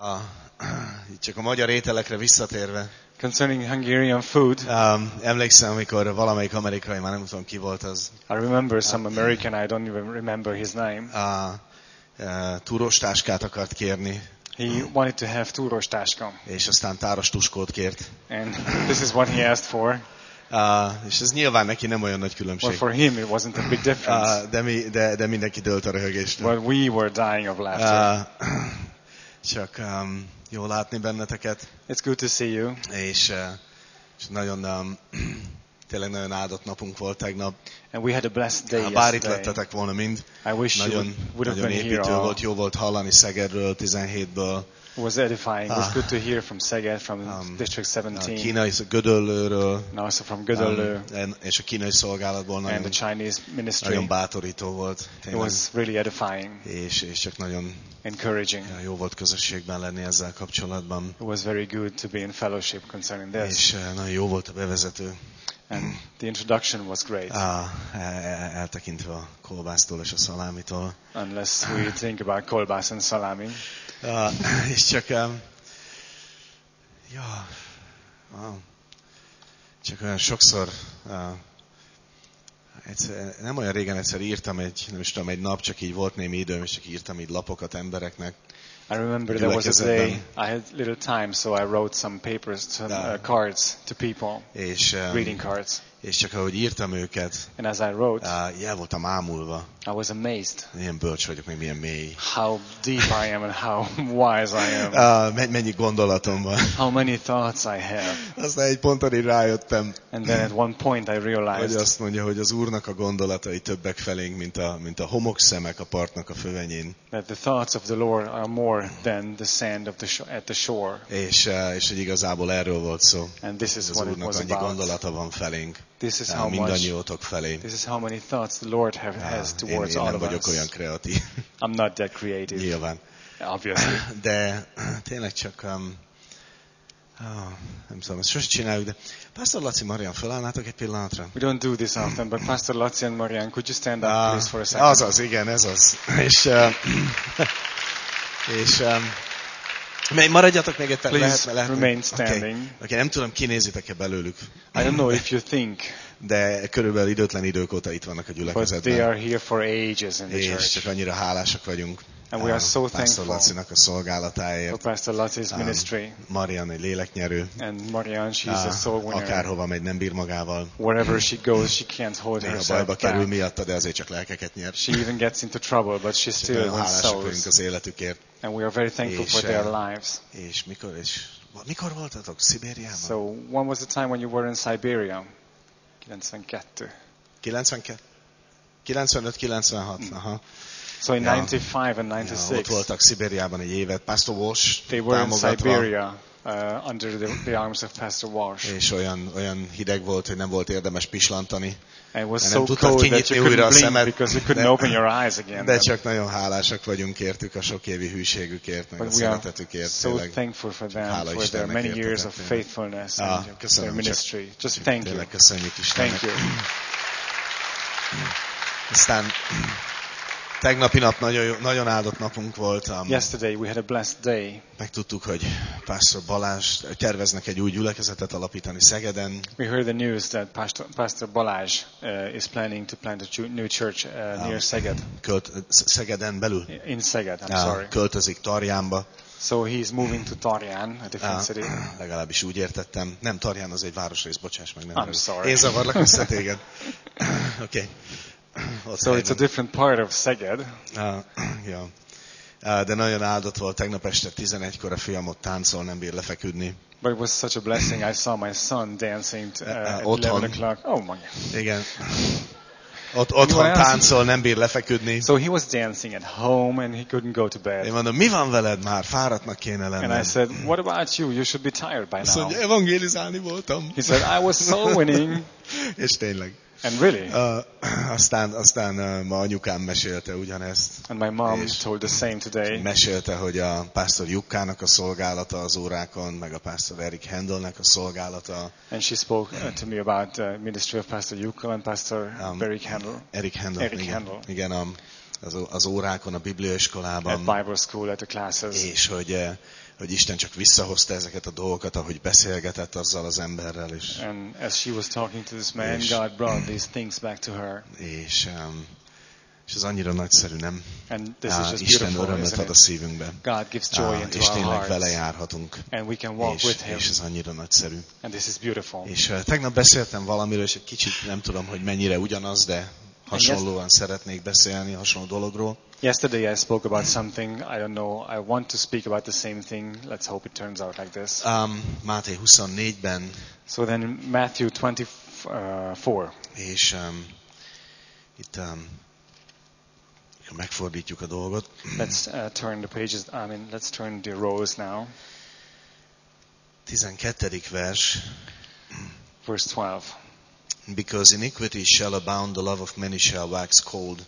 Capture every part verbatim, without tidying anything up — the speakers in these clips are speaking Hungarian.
A, csak a magyar ételekre visszatérve. Concerning Hungarian food, Um, emlékszem, amikor valamelyik amerikai, már nem tudom ki volt az, I remember some American, I don't even remember his name. a, a túrostáskát akart kérni, He wanted to have túrostáska, és aztán táros tuskót kért. and this is what he asked for. Uh, és ez nyilván neki nem olyan nagy Well, különbség. for him it wasn't a big difference, Uh, de, mi, de, de mindenki dőlt a röhögéstől. but we were dying of laughter. Uh, csak um, jó látni benneteket, It's good to see you. és, uh, és nagyon, um, tényleg nagyon áldott napunk volt tegnap. And we had a blessed day Ha bár itt yesterday. lettetek volna mind, I wish you nagyon, would, would have nagyon been here. építő All. volt, jó volt hallani Szegedről, tizenhétből, It was edifying. It was Ah. good to hear from Szeged, from Um, District a seventeen, kínai Gödöllőről, and also from Gödöllő um, és a kínai szolgálatból and nagyon, the Chinese ministry. nagyon bátorító volt. It Tényleg. was really edifying, És, és csak nagyon encouraging. jó volt közösségben lenni ezzel kapcsolatban. It was very good to be in fellowship concerning this. És uh, nagyon jó volt a bevezető, And the introduction was great, ah, el- eltekintve a kolbásztól és a szalámitól. unless we think about kolbász and salami. Ah, és csak, um, ja, wow. Csak olyan sokszor, uh, egyszer, nem olyan régen egyszer írtam egy, nem is tudom, egy nap, csak így volt némi időm, és csak írtam így lapokat embereknek. I remember there was a day Gyülekezetben. I had little time, so I wrote some papers, some Ah. uh, cards to people, És, um, reading cards. és csak ahogy írtam őket, And as I wrote, uh, el voltam ámulva. I was amazed Milyen bölcs vagyok, még milyen mély. how deep I am and how wise I am. Uh, men- mennyi gondolatom van. How many thoughts I have. Aztán egy ponton így rájöttem, And then at one point I hogy realized azt mondja, hogy az Úrnak a gondolatai többek felénk, mint a, mint a homokszemek a partnak a fövenyén. that the thoughts of the Lord are more than the sand of the sh- at the shore. És, uh, és hogy igazából erről volt szó. And this is Az what it Úrnak was annyi about. gondolata van felénk, This is uh, how much, mindannyiótok felé. this is how many thoughts the Lord have, Uh, has én, towards én all nem of vagyok us. olyan kreatív, I'm not that creative, nyilván. obviously. De tényleg csak, um, oh, nem tudom, ezt sosem csináljuk, de Pásztor Laci, Marian, fölállnátok egy pillanatra? We don't do this often, but Pastor Laci and Marian, could you stand up, please, for a Ah, second? az az, igen, ez az. És, uh, és um, még maradjatok még egy perc, Please lehet, lehet, remain Oké, standing. okay. Okay, nem tudom, kinézitek-e belőlük, I don't know if you think, de körülbelül időtlen idők óta itt vannak a but they gyülekezetben. are here for ages in the És church. csak annyira hálásak vagyunk And we are so Pásztor thankful Lacinak a for szolgálatáért. Pastor Laci's Um, ministry. Marian egy léleknyerő. And Marian, she's a Ah, soul winner. akárhova megy, nem bír magával. Wherever she goes, she can't hold Néha herself bajba kerül back. miatta, de azért csak lelkeket nyer. She even gets into trouble, but she Csak still nagyon wins hálásak vagyunk souls. az életükért. And we are very thankful És, for their eh, lives. És mikor, és mikor voltatok? Szibériában? So, when was the time when you were in Siberia? kilencvenkettő. kilencvenkettő? kilencvenöt kilencvenhat. Aha. So in Ja. ninety-five and Ja, ninety-six, ott voltak Szibériában egy évet. Pastor Walsh they were in támogatva. Siberia uh, under the, the arms of Pastor Walsh. És olyan, olyan hideg volt, hogy nem volt érdemes pislantani. And it was nem so tudtad cold that kinyitni you újra a couldn't blink szemed, because you couldn't de- open your eyes again. De csak nagyon hálásak vagyunk értük a sok évi hűségükért, meg a But we are szeretetükért. so Tényleg. thankful for them, hála for their Istennek many értetek, years of tényleg. faithfulness Ah, and their köszönöm, csak- ministry. Just thank you. Tényleg köszönjük Istennek. Thank you. Aztán tegnapi nap nagyon, jó- nagyon áldott napunk volt. Um, Yesterday we had a blessed day. Megtudtuk, hogy Pastor Balázs terveznek egy új gyülekezetet alapítani Szegeden. We heard the news that Pastor, Pastor Balázs uh, is planning to plant a chu- new church uh, near Szeged. Költ, Szegeden belül. In Szeged, I'm Ah, sorry. Költözik Tarjánba. So he's moving to Tarján, a different Ah, city. legalábbis úgy értettem. Nem, Tarján az egy városrész, bocsáss meg. Nem I'm velük. sorry. Én zavarlak össze téged. Oké. Okay. So it's a different part of Szeged. Ah, ja. Ah, de nagyon áldott volt. Tegnap este tizenegykor a fiam ott táncol, nem bír lefeküdni. But it was such a blessing. I saw my son dancing uh, at Otthon. eleven o'clock. Oh my. Igen. Ott, otthon else? táncol, nem bír lefeküdni. So he was dancing at home and he couldn't go to bed. Én mondom, mi van veled már? Fáradtnak kéne And I lenned. said, what about you? You should be tired by Azt now. mondja, evangélizálni voltam. He said, I was soul winning. És tényleg. And really. Uh, aztán aztán uh, ma anyukám mesélte ugyanezt. And my mom És told the same today. Mesélte, hogy a pásztor Jukkának a szolgálata az órákon, meg a pásztor Eric Handelnek a szolgálata. And she spoke uh, to me about the ministry of Pastor Yukko and Pastor Um, Eric Handel Eric Handel, Eric igen, Handel. igen a, az, az órákon, a at bibliaiskolában. Bible school, at the classes. És hogy, hogy Isten csak visszahozta ezeket a dolgokat, ahogy beszélgetett azzal az emberrel. És, And as she was talking to this man, És- God brought these things back to her. és, um, és ez annyira nagyszerű, nem? And this is Á, just Isten beautiful, örömet isn't ad a it? szívünkbe. God gives joy Á, into és our tényleg vele hearts. járhatunk. And we can walk És, with Him. és ez annyira nagyszerű. And this is beautiful. És uh, tegnap beszéltem valamiről, és egy kicsit nem tudom, hogy mennyire ugyanaz, de hasonlóan szeretnék beszélni, hasonló dologról. Yesterday I spoke about something, I don't know, I want to speak about the same thing. Let's hope it turns out like this. Um, Máté huszonnégyben, So then in Matthew twenty-four, és um, itt um, megfordítjuk a dolgot. let's uh, turn the pages, I mean, let's turn the rows now. tizenkettedik vers. Verse twelve. Because iniquity shall abound, the love of many shall wax cold.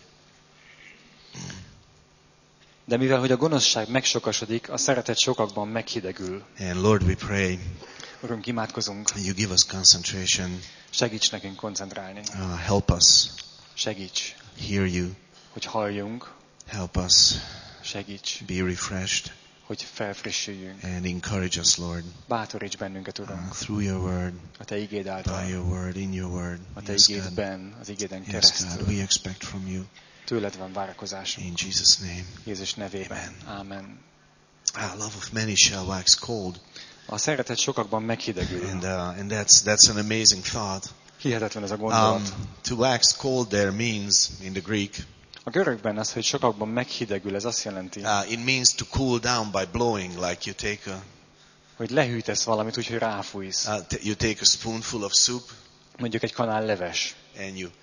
De mivel, hogy a gonoszság megsokasodik, a szeretet sokakban meghidegül. And Lord, we pray Urunk, imádkozunk, you give us concentration. segíts nekünk koncentrálni. Uh, help us Segíts, hear you. hogy halljunk, Help us segíts, be refreshed hogy felfrissüljünk. and encourage us, Lord, Bátoríts bennünket, uh, Uram, through your word, a Te igéd by által, your word, in your word. a Te Yes, God. igédben, az igéden Yes, God. keresztül. We expect from you. Tőled van várakozásunk. In Jesus' name. Jézus nevében. Amen. Ah, love of many shall wax cold. A szeretet sokakban meghidegül. And, uh, and that's, that's an amazing thought. Hihetetlen ez a gondolat. Um, to wax cold there means, in the Greek, A görögben az, hogy sokakban meghidegül, ez azt jelenti, uh, it means to cool down by blowing, like you take a, hogy lehűtesz valamit, úgyhogy ráfújsz. uh, t- you take a spoonful of soup Mondjuk egy kanál leves. and you,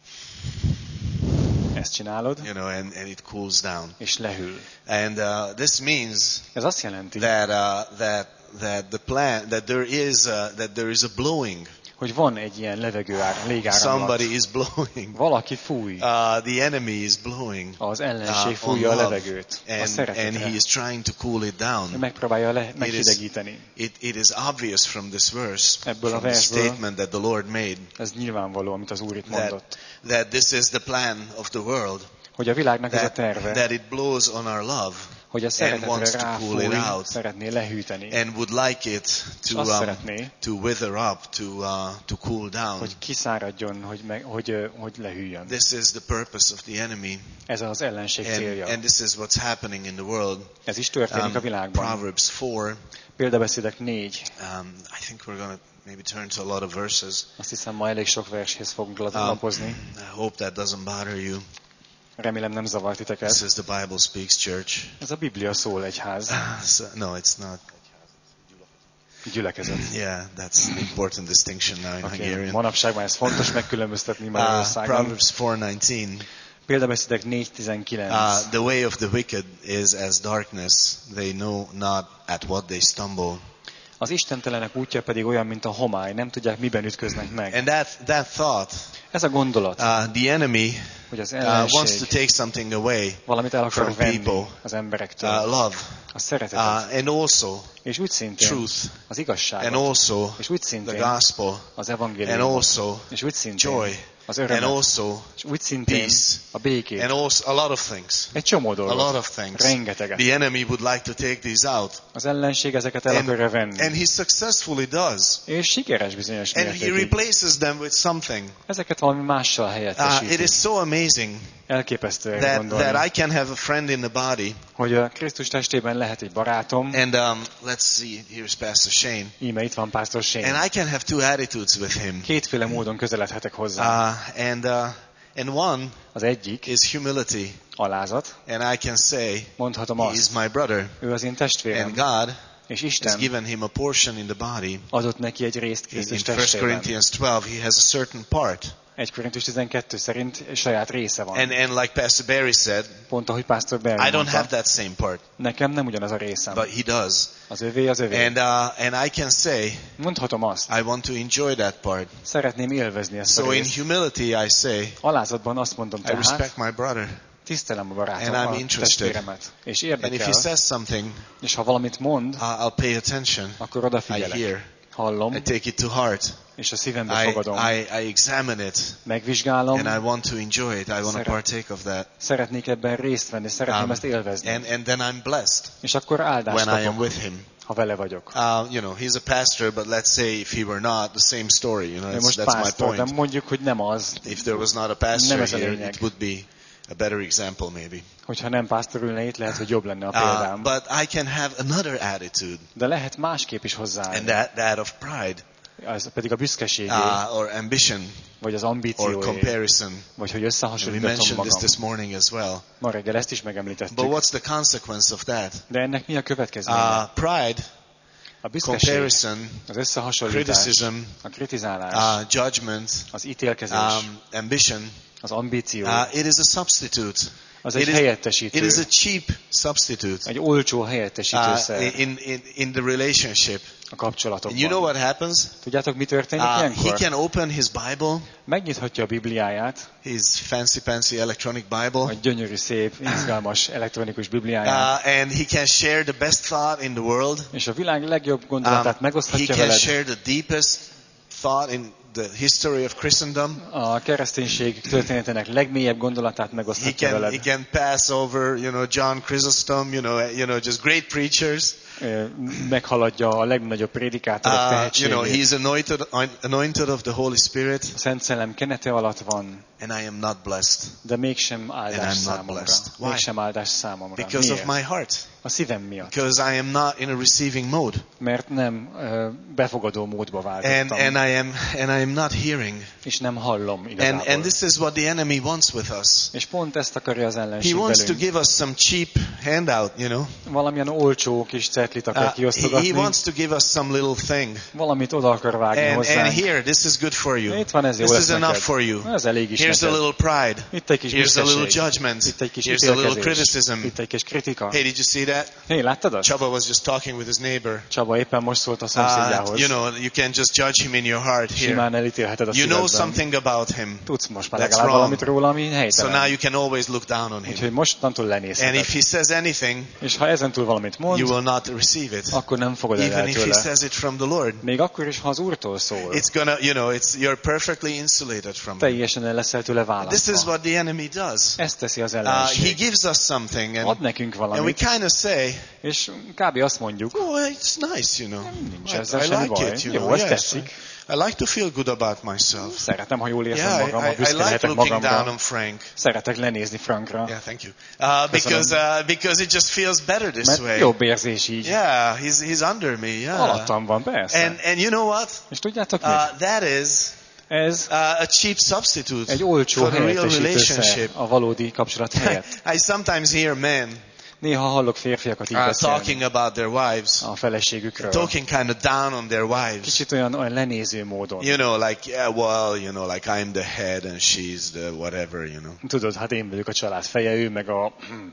Ezt csinálod, you know, and, and it cools down. és lehűl. And uh, this means Ez azt jelenti, that uh, that that the plan that there is uh, that there is a blowing. hogy van egy ilyen levegőár, légáramlat. Somebody is blowing. Valaki fúj. Uh, the enemy is blowing. Az ellenség uh, fújja a on love. levegőt. A And, and szeretetre. he is trying to cool it Ő down. megpróbálja le, meghidegíteni. It, it is obvious from this verse, Ebből a from the versből statement that the Lord made, Ez nyilvánvaló, amit az Úr itt mondott. that, that this is the plan of the world, Hogy a világnak ez a that, terve, that it blows on our love hogy a and wants szeretetre to cool it ráfúj, out szeretné lehűteni. and would like it És to azt um, szeretné, to wither up, to uh, to cool down. hogy kiszáradjon, hogy, meg, hogy, ö, hogy lehűljön. This is the purpose of the enemy, Ez az ellenség and, célja. and this is what's happening in the world. Ez is történik a Um, világban. Proverbs four. Példabeszédek négy. Um, I think we're going to maybe turn to a lot of verses. Azt hiszem, ma elég sok vershez fogunk Um, lapozni. I hope that doesn't bother you. Remélem nem zavar This titeket. is the Bible Speaks Church. Ez a Biblia szól egyház. So, no, it's not. Gyülekezet. Yeah, that's an important distinction now in Okay. Hungarian. Manapság már ez fontos megkülönböztetni Uh, Magyarországon. Proverbs four nineteen. Példabeszédek négy tizenkilenc. Uh, the way of the wicked is as darkness. They know not at what they stumble. Az istentelenek útja pedig olyan, mint a homály, nem tudják, miben ütköznek meg. And that, that thought, Ez a gondolat, uh, the enemy hogy az uh, wants to ellenség take something away, valamit el akar from venni people. az uh, emberektől. love, A szeretetet. uh, and also És úgy szintén truth, az and igazságot. also És úgy the szintén gospel, az and evangéliumot. also És úgy szintén joy, az and örömet. also És úgy szintén peace, a békét. and also a lot of things. Egy csomó A lot dolgot. of things. Rengeteget. The enemy would like to take these out. Az ellenség ezeket el And, akarja venni. and he successfully does. És sikeres bizonyos And he mértékig. replaces them with something. Ezeket valami mással Uh, helyettesíti. it is so amazing Elképesztő erre that, gondolni, that I can have a friend in the body. hogy a Krisztus testében lehet egy barátom, And um, let's see, here's Pastor Shane. íme itt van Pásztor Shane. And I can have two attitudes with him. Kétféle módon közeledhetek hozzá. Uh, and, uh, and one Az egyik is humility. alázat. And I can say, Mondhatom he is azt, my brother. ő az én testvérem, And God és has Isten given him a portion in the body. adott neki egy részt In, Krisztus in First testében. Corinthians twelve, he has a certain part. egy Korintus tizenkettő szerint saját része van. And, and like Pastor Barry said, Pont ahogy Pásztor Barry I don't mondta, have that same part, nekem nem ugyanaz a részem. but he does. Az övé az övé. And, uh, and I can say, Mondhatom azt, I want to enjoy that part. szeretném élvezni ezt a So in részt. humility I say, Alázatban azt mondom I tehát, respect my brother. tisztelem a barátom, And I'm a interested. testvéremet. És And if he érdekel, says something, és ha valamit mond, uh, I'll pay attention. akkor I odafigyelek. hear. hallom, I take it to heart. és a szívembe I, fogadom. I, I examine it. Megvizsgálom, And I want to enjoy it. I want to Szeret- partake of that. szeretnék ebben részt venni, szeretném Um, ezt élvezni. and, and then I'm blessed És akkor áldást when I am kapok, with him. ha vele vagyok. Uh, you know, he's a pastor, but let's say if he were not, the same story. You know, Ő it's, most that's my pásztor, de point. mondjuk, hogy nem az. If there was not a pastor Nem ez a here, lényeg. it would be a better example maybe. Hogyha nem pásztor ülne itt, lehet, hogy jobb lenne a Uh, példám. but I can have another attitude, De lehet másképp is and hozzáállni. that, that of pride, Ez pedig a büszkeségé, uh, or ambition, vagy az or ambícióé, comparison. vagy hogy We összehasonlítatom mentioned this magam. this morning as well. Ma reggel ezt is But megemlítettük. what's the consequence of that? De ennek mi a következménye? Uh, pride, A büszkeség, comparison, az összehasonlítás, criticism, a kritizálás, uh, judgment, az ítélkezés, um, ambition. az ambíció, Uh, it is a substitute. az It egy is, helyettesítő, it is a cheap substitute egy olcsó uh, helyettesítőszer in, in, in the relationship. a And you know kapcsolatokban. what happens? Tudjátok, mi történik Uh, he ilyenkor? can open his Bible, Megnyithatja a Bibliáját, his fancy-pancy electronic a Bible, gyönyörű, szép, izgalmas elektronikus Bibliáját, uh, and he can share the best thought in the world. és a világ legjobb Um, gondolatát he megoszthatja can veled. share the deepest thought in the history of Christendom. A kereszténység történetének legmélyebb gondolatát He megoszthatja can, he veled. can pass over, you know, John Chrysostom, you know, you know, just great preachers. Ö, Meghaladja a legnagyobb prédikátorok Uh, you know, tehetségét. he's anointed, anointed of the Holy Spirit, A Szent Szellem kenete alatt van, and I am not blessed de mégsem áldás And I'm not számomra. blessed. Why? Mégsem áldás számomra. because of Miért? my heart, A szívem miatt. because I am not in a receiving mode, Mert nem ö, befogadó módba and váltottam, and I am and I am not hearing, és nem hallom and igazából. and this is what the enemy wants with us. És pont ezt akarja az He ellenség wants to velünk. give us some cheap handout, you know. Valamilyen olcsó kis cetlit akar Uh, he, kiosztogatni, he wants to give us some little thing, valamit oda akar vágni and and hozzánk. here, this is good for you. Itt van, ez jó This lesz is enough neked. for you. Ez elég is Here's a neked. little pride. Itt egy kis Here's a little büszkeség. judgment. Itt egy kis Here's a little ítélkezés. criticism. Itt egy kis kritika. Hey, did you see that? Hé, láttad azt? Csaba was just talking with his neighbor. Csaba éppen most szólt a Uh, szomszédjához. you know, you can just judge him in your heart here. Simán elítélheted a You know szívedben. something about him. Tudsz most már That's legalább wrong. valamit róla, ami So now helytelen. you can always look down on him. Úgyhogy mostantól And lenézheted. if he says anything, És ha ezentúl valamit mond, you will not receive it. akkor nem fogod el Even if he tőle. says it from the Lord. Még akkor is, ha az Úrtól szól. It's gonna, you know, it's, you're perfectly insulated from it. Teljesen el leszel tőle This is választva. what the enemy does. Ezt teszi az Uh, he ellenség. gives us something, Ad and, nekünk and we valamit, kind of say, és kb. Azt mondjuk, oh, it's nice, you know. nincs I, ezzel I semmi like baj. it, you Jó, know. ez Yes, tetszik. I, I like to feel good about myself. Szeretem, ha jól érzem Yeah, magam, I, ha I, I büszke like lehetek looking down magamra. on Frank. Szeretek lenézni Frankra, Yeah, thank you. Uh, because uh, because it just feels better this mert way. jobb érzés így. Yeah, he's he's under me. Yeah. Alattam van, persze. And and you know what? És tudjátok mit? Uh, that is Ez uh, a cheap substitute egy olcsó for the real helyettesítőszer relationship. a valódi kapcsolat helyett. I sometimes hear men Néha hallok férfiakat így uh, beszélni talking about their wives, a feleségükről. talking kind of down on their wives. Kicsit olyan, olyan lenéző módon. You know, like, yeah, well, you know, like I'm the head and she's the whatever, you know. Tudod, hát én vagyok a család feje, ő meg a...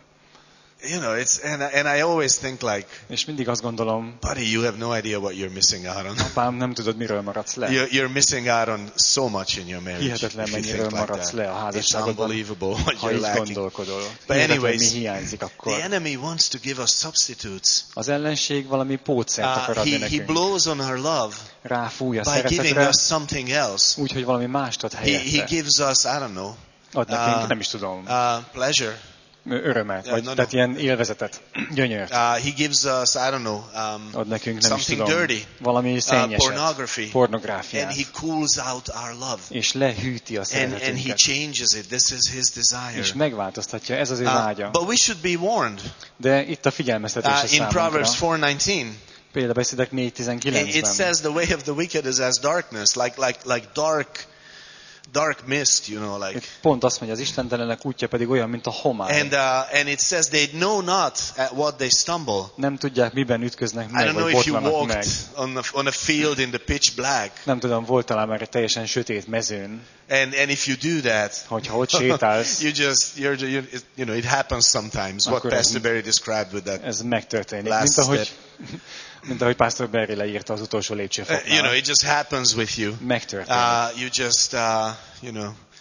You know, it's and I- and I always think like, És mindig azt gondolom, buddy, you have no idea what you're missing out on. apám, nem tudod, miről maradsz le. You're, you're missing out on so much in your marriage. Hihetetlen, if you mennyiről think like maradsz that. le a It's házasságodban, unbelievable what ha you're így lacking. gondolkodol. But Hihetetlen, anyways, mi hiányzik akkor. The enemy wants to give us substitutes. Az ellenség valami pótszert akar Uh, adni he, he nekünk. blows on our love Ráfúj a by giving szeretetre, us something else. úgy, hogy valami mást ad He, he helyette. gives us, I don't know, Ad nekünk, uh, nem is tudom, uh, pleasure. örömet, Yeah, vagy no, no. tehát ilyen élvezetet, gyönyört. Uh, he gives us, I don't know, um, Ad nekünk, nem is something tudom, dirty, valami uh, szennyeset, pornography, and pornográfiát, he cools out our love. és lehűti a And, and he szeretetünket, changes it. This is his desire. és megváltoztatja, ez az ő Uh, vágya. but we should be warned. De itt a figyelmeztetés a Uh, in számunkra. Proverbs four nineteen, Példabeszédek négy it, it tizenkilencben. says the way of the wicked is as darkness, like like like dark, dark mist. You know, like. Itt pont azt mondja, az istentelenek útja pedig olyan, mint a homály. And uh, and it says they know not at what they stumble. Nem tudják, miben ütköznek I meg, don't know vagy if you botlanak meg. walked on a, on a field in the pitch black, Nem tudom, volt talán már egy teljesen sötét mezőn, and and if you do that, hogyha ott sétálsz, you just you're you, you know it happens sometimes. What Akkor ez- Pastor Barry described with that. ez megtörténik. Last Mint ahogy, mint ahogy Pastor Barry leírta az utolsó Uh, lépcsőfoknál. you know, it just happens with you. Megtörténik. Uh, you just uh, you know.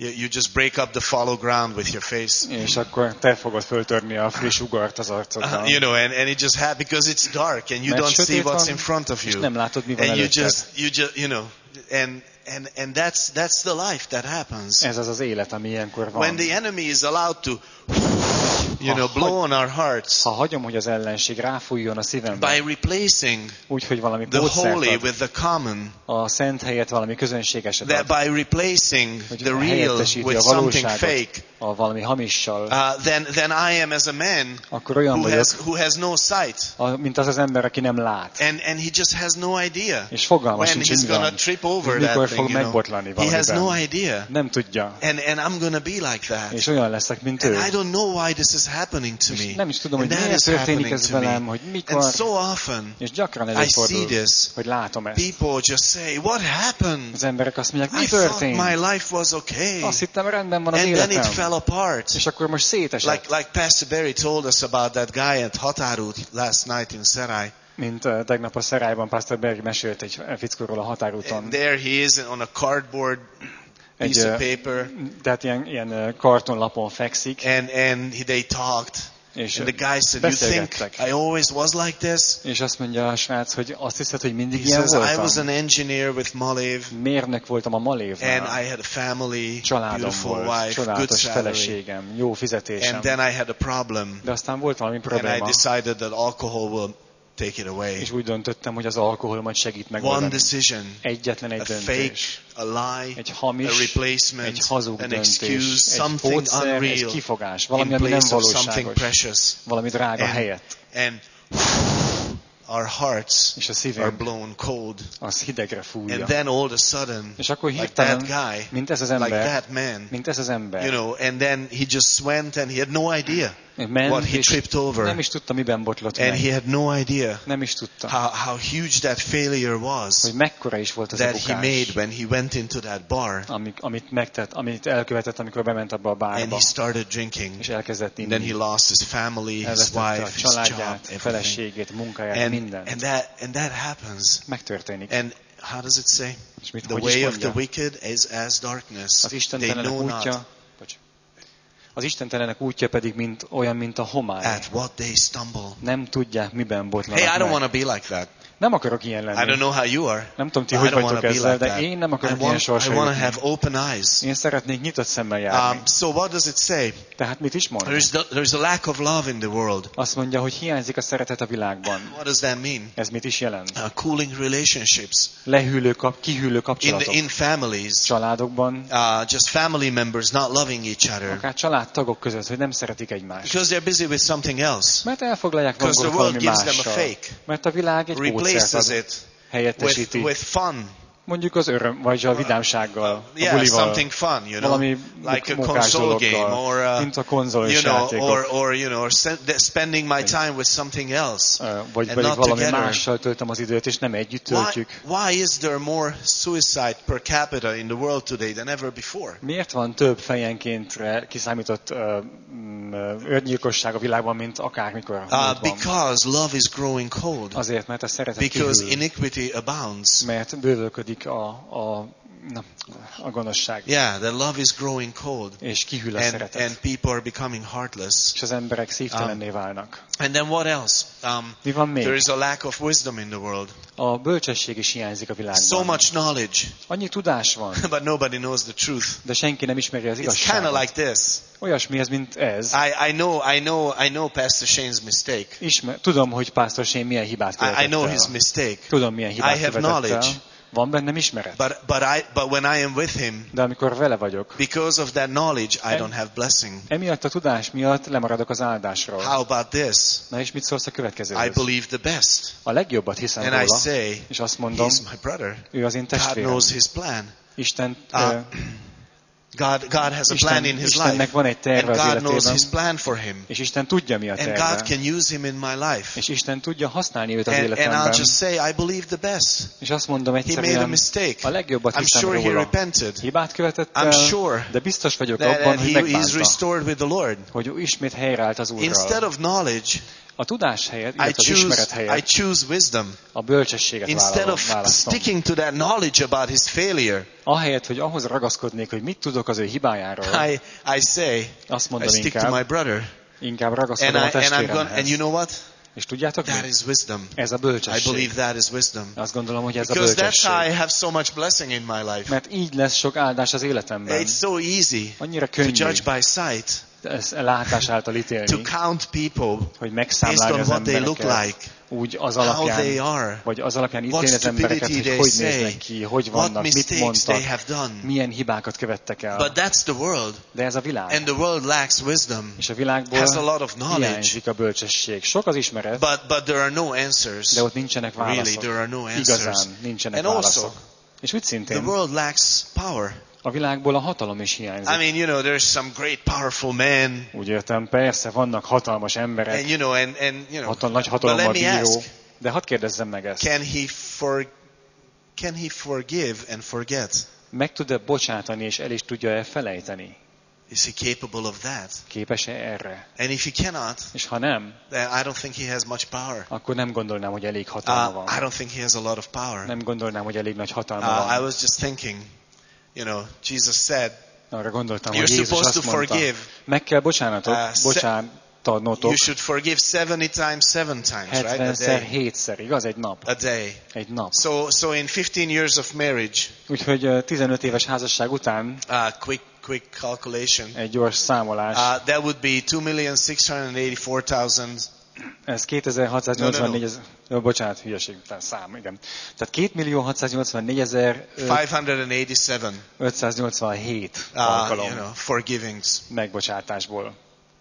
you, you just break up the fallow ground with your face. És akkor te fogod föltörni a friss ugart az arcodra. Uh, you know, and, and it just happens because it's dark and you Mert don't see sötét what's van, in front of és you. nem látod, mi van And you előtted. just, you just, you know, and and and that's that's the life that happens. Ez az az élet, ami ilyenkor van. When the enemy is allowed to, you know, blow on our hearts Ha hagyom, hogy az ellenség ráfújjon a szívembe, by replacing úgy, hogy valami the pótszert holy ad, with the common, a szent helyett valami közönségeset that ad, by replacing hogy the real helyettesíti with a something valóságot fake, a valami hamissal, uh, then then I am as a man akkor olyan who vagyok, has who has no sight, a- mint az az ember, aki nem lát. and and he just has no idea És fogalma when sincs, he's hogy mi gonna van. trip over Mikor that fog thing. You know, megbotlani he has no valamiben. idea, Nem tudja. and and I'm gonna be like that. És olyan leszek, mint And ő. I don't know why this is happening to És me. nem is tudom, And hogy that miért is történik happening ez to me. velem, hogy And mikor, so often és gyakran I see előfordul, this. hogy látom ezt. People just say, "What happened? Az emberek azt mondják, mi I thought történt? my life was okay, Azt hittem, rendben van az and then it életem. fell apart." És akkor most szétesett. Like like Pastor Barry told us about that guy at Hatarut last night in Sarai. Mint uh, tegnap a Szerályban Pastor Berg mesélt egy fickóról a határúton. And there he is on a cardboard Egy, piece of uh, paper, tehát ilyen, ilyen uh, kartonlapon fekszik, and and he, they talked. és And the guy said, "You think beszélgettek. I always was like this?" És azt mondja a srác, hogy azt hiszed, hogy mindig He ilyen says, "I was voltam. an engineer with Malev, Mérnök voltam a and Malévnál. I had a family, Családom beautiful volt, wife, good csodálatos salary, feleségem, jó fizetésem. and then I had a problem, De aztán volt valami and I probléma, decided that alcohol will take it away." és úgy döntöttem, hogy az alkohol majd segít One megoldani. decision, Egyetlen a egy fake, döntés. a lie, Egy a hamis, replacement, egy hazug an döntés, excuse, egy something pótszer, egy unreal kifogás, in valami, ami nem place of something valóságos, precious. valami drága And- helyett. And our hearts És a are szívem blown cold. az hidegre fújja. And then all of a sudden, És akkor like that hirtelen, guy, mint ez az like ember, that man, mint ez az ember, you know, and then he just went and he had no idea ment, what he és tripped over. nem is tudta, miben botlott And meg. he had no idea Nem is tudta, how, how huge that failure was hogy mekkora is volt az a that he made bukás, when he went into that bar amik, amit megtett, amit elkövetett, amikor bement abba a and bárba, he started drinking. és elkezdett And then he inni. lost his family, his Elvesztette a wife, his job, családját, everything. feleségét, munkáját, And, mindent. and that and that happens. Megtörténik. And how does it say? És mit, The hogy is way of the mondja? wicked is as darkness. Az They istentelenek know not útja, bocs. Az istentelenek útja pedig mint, olyan, mint a homály. at what they stumble. Nem tudják, miben botlanak Hey, I don't meg. want to be like that. Nem akarok ilyen I lenni. don't know how you are. Nem tudom, ti but I hogy don't vagytok want to be ezzel, like de that. én nem I akarok ilyen want, I sorsra want to jutni. have open eyes. Én szeretnék nyitott szemmel járni. Um, so what does it say? Tehát mit is mond? There's, the, there's a lack of love in the world. Azt mondja, hogy hiányzik a szeretet a világban. What does that mean? Ez mit is jelent? Uh, cooling relationships Lehűlő, kap, kihűlő in, the, kapcsolatok. in families. Családokban, Uh, just family members not loving each other akár családtagok között, hogy nem szeretik egymást. because they're busy with something else. Mert elfoglalják Because the magukat world valami gives them a mással. fake, Mert a világ egy pótszert replaces ad, it with, helyettesíti. with fun. Mondjuk az öröm, vagy a vidámsággal, a Yeah, bulival, something fun, you know, valami like a munkás console game, dologgal, or uh, mint a konzolos you know, játékok, or or you know, or se- spending my time with something else, Ö, vagy and pedig not valami together. mással töltöm az időt, és nem együtt Why, töltjük. why is there more suicide per capita in the world today than ever before? Miért van több fejenkéntre kiszámított ö, mm, ö, öngyilkosság a világban, mint akármikor a Uh, múltban? because love is growing cold. Azért, mert a szeretet Because kívül, iniquity abounds. mert bővölködik a, a, na, a gonoszság, Yeah, the love is growing cold, és kihűl a and szeretet, and people are becoming heartless. és az emberek szívtelenné válnak. And then what else? Um, Mi van még? there is a lack of wisdom in the world. A bölcsesség is hiányzik a világban. So much knowledge, Annyi tudás van, but nobody knows the truth. de senki nem ismeri az It's kind of igazságot. like this. Olyasmi ez, mint ez. I, I know, I know, I know Pastor Shane's mistake. Ismer, tudom, hogy Pásztor Shane milyen hibát I, követett I know el. his mistake. Tudom, milyen hibát I have követett knowledge. el. Van bennem ismeret. But but I but when I am with him, De amikor vele vagyok, because of that knowledge, I don't have blessing. emiatt a tudás miatt lemaradok az áldásról. How about this? Na és mit szólsz a I következőhöz? believe the best, A legjobbat hiszem and I róla, say, és azt mondom, he's my brother. ő az én God testvérem. knows his plan. Isten, Uh, ö, God, God has a Isten, plan in his Istennek life, van egy and terve az God knows életében, his plan for him, és Isten tudja, mi a and God terve. can use him in my life. És Isten tudja használni őt az And, and I'll életemben. just say, I believe the best. És azt mondom He made a egyszerűen, mistake. a legjobbat I'm hiszem sure he róla. repented. Hibát követett I'm el, sure de biztos vagyok that, abban, that hogy he is megbánta, restored with the Lord. hogy ismét helyreállt az Instead Úrral. of knowledge, A tudás helyett, I illetve az ismeret choose, I helyett choose wisdom. a bölcsességet Instead of választom. sticking to that knowledge about his failure, Ahelyett, hogy ahhoz ragaszkodnék, hogy mit tudok az ő hibájáról, I, I say, azt I mondom stick to my inkább, brother. inkább And, ragaszkodom I, a and, I'm gonna, and testvéremhez. you know what? És tudjátok That mi? is wisdom. Ez a I bölcsesség. believe that is wisdom. Azt gondolom, hogy ez a Because that's how I bölcsesség. have so much blessing in my life. Mert így lesz sok áldás az életemben. It's so easy Annyira to könnyű judge by sight, ezt látás által to ítélni, count people hogy based megszámlálni on az what they look embereket, like, úgy az how they alapján, are, vagy az alapján what ítélni az embereket, stupidity hogy they hogy say, néznek ki, hogy what vannak, mit mistakes they mondtak, have done. milyen hibákat követtek el. But that's the world, De ez a világ. and the world lacks wisdom. És a világból Has a lot of knowledge, hiányzik a bölcsesség. Sok az ismeret, but but there are no answers. de ott nincsenek Really, válaszok. there are no answers. Igazán nincsenek And also, válaszok. És úgy the szintén world lacks power. a világból a hatalom is I hiányzik. mean, you know, there's some great powerful men, Úgy értem, persze vannak hatalmas emberek, and you know, and and you know. hatal, nagy But hatalommal let me bíró, ask: de hadd kérdezzem meg ezt. Can he for can he forgive and forget? Meg tud-e bocsátani és el is tudja-e felejteni? Is he capable of that? Képes-e erre? And if he cannot, És ha nem, then I don't think he has much power. akkor nem gondolnám, hogy elég hatalma Uh, van. I don't think he has a lot of power. Nem gondolnám, hogy elég nagy hatalma Uh, I van. was just thinking, you know, Jesus said, Arra gondoltam, you're hogy Jézus supposed azt to mondta, forgive. meg kell bocsánatok, Uh, se- bocsátanotok You should forgive seventy times, seven times, right? A hetvenszer, day. hétszer, igaz? Egy nap. A day. Egy nap. So, so in fifteen years of marriage, Úgyhogy ö, tizenöt éves házasság után uh, quick, quick calculation, egy gyors számolás, uh, that would be two million six hundred eighty-four thousand. ez kétezer-hatszáznyolcvannégy, No, no, ez, jó, bocsánat, hülyeség, tehát szám, igen. Tehát kétmillió-hatszáznyolcvannégyezer-ötszáznyolcvanhét five hundred eighty-seven. Uh, alkalom you know, forgivings. megbocsátásból.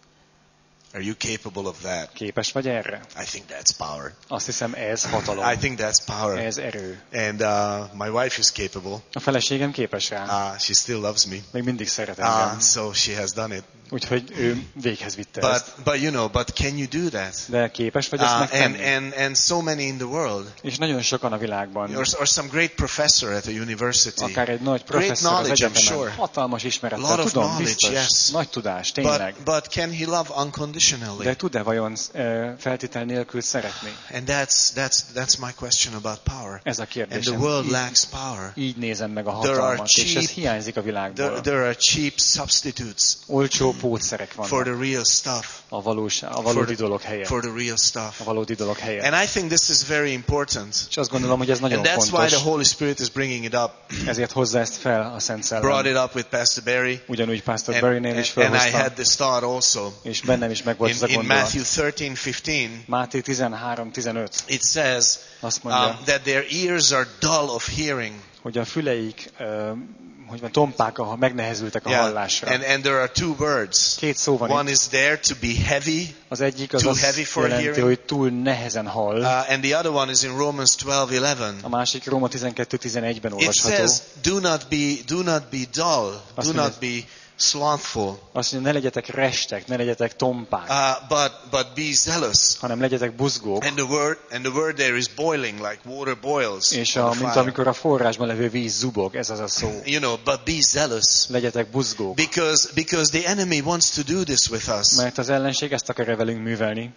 Are you capable of that? Képes vagy erre? I think that's power. Azt hiszem, ez hatalom. I think that's power. Ez erő. And uh, my wife is capable. A feleségem képes rá. Uh, she still loves me. Még mindig szeret engem. Uh, so she has done it. Úgyhogy ő véghez vitte But ezt. but you know, but can you do that? De képes vagy ezt Uh, and megtenni? and and so many in the world, És nagyon sokan a világban. or, or some great professor at a university. Akár egy nagy Great professzor az knowledge, I'm egyetemen. sure. Hatalmas A ismerettel. lot of Tudom, knowledge, biztos. yes. Nagy tudás, tényleg. But but can he love unconditionally? De tud-e vajon uh, feltétel nélkül szeretni? And that's that's that's my question about power. Ez a And the kérdésem. world Így, lacks power. így nézem meg a There are hatalmat, és ez cheap- hiányzik a There, világból. there are cheap substitutes Olcsó pótszerek for vannak the real stuff. a, valós, a For valódi the, dolog helyett. for the real stuff. A valódi dolog helyett. And I think this is very important. És azt gondolom, hogy ez nagyon And that's why fontos. the Holy Spirit is bringing it up. Ezért hozza ezt fel a Szent Brought Szellem. it up with Pastor Barry. Ugyanúgy Pastor And, Barrynél is and, and I felhozta. had this thought also. És bennem is megvolt In, ez a in gondolat. Matthew thirteen fifteen, Máté tizenhárom tizenöt it says azt mondja, um, that their ears are dull of hearing. hogy a füleik, uh, hogy van, tompák, a, megnehezültek a Yeah. hallásra. And, and there are two words. Két szó van One itt. is there to be heavy, Az egyik az too azt heavy for jelenti, hearing. hogy túl nehezen hall. uh, and the other one is in Romans twelve eleven. A másik Róma tizenkettő tizenegyben It olvasható. says, do not be, do not be dull, Azt do mondja, not be slothful, Azt mondja, ne legyetek restek, ne legyetek tompák, uh, but, but be zealous. hanem legyetek buzgók. And the word, and the word there is boiling, like water boils. És on a, the mint fire. amikor a forrásban levő víz zubog, ez az a szó. You know, but be zealous. Legyetek buzgók. Because, because the enemy wants to do this with us. Mert az ellenség ezt akarja velünk művelni.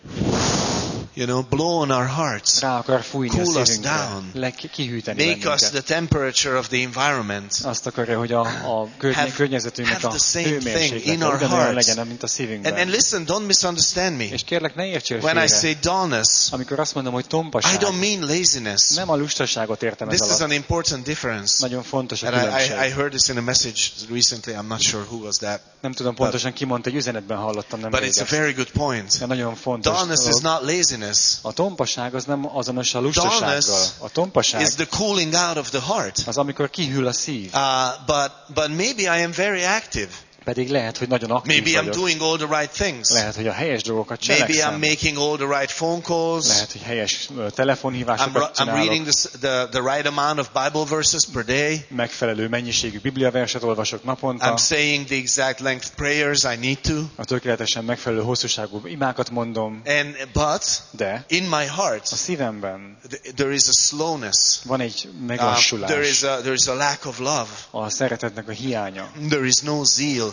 You know, blow on our hearts. Rá akar fújni Cool a us szívünkre. down. Le, kihűteni Make us the bennünket. temperature of the environment. Azt akarja, hogy a, a körny- Have- környezetünknek have a the same thing in hőmérséklete our ugyanolyan hearts. legyen, mint a szívünkben. And, and listen, don't misunderstand me. És kérlek, ne értsél When I félre. say dullness, Amikor azt mondom, hogy I tompaság, don't mean laziness. nem a lustaságot értem ez This is alatt. an important difference. Nagyon fontos a And I, I, I különbség. heard this in a message recently. I'm not sure who was that. Nem tudom pontosan ki mondta, egy üzenetben hallottam, nem But it's a régen. very good point. De nagyon fontos Dullness is dolog. not laziness. A tompaság az nem azonos a lustasággal. A tompaság Is the cooling out of the heart. az, amikor kihűl a szív. Uh, but, but maybe I am very active. Pedig lehet, hogy nagyon aktív Maybe I'm vagyok. doing all the right things. Lehet, hogy a helyes dolgokat Maybe I'm cselekszem. making all the right phone calls. Lehet, hogy helyes ö, I'm, telefonhívásokat I'm reading csinálok. this, the, the right amount of Bible verses per day. Megfelelő mennyiségű bibliaverset olvasok naponta. I'm saying the exact length prayers I need to. A tökéletesen megfelelő hosszúságú imákat mondom. And but De in my heart a szívemben th- there is a slowness. van egy Um, meglassulás. there is a there is a lack of love. A szeretetnek a hiánya. There is no zeal.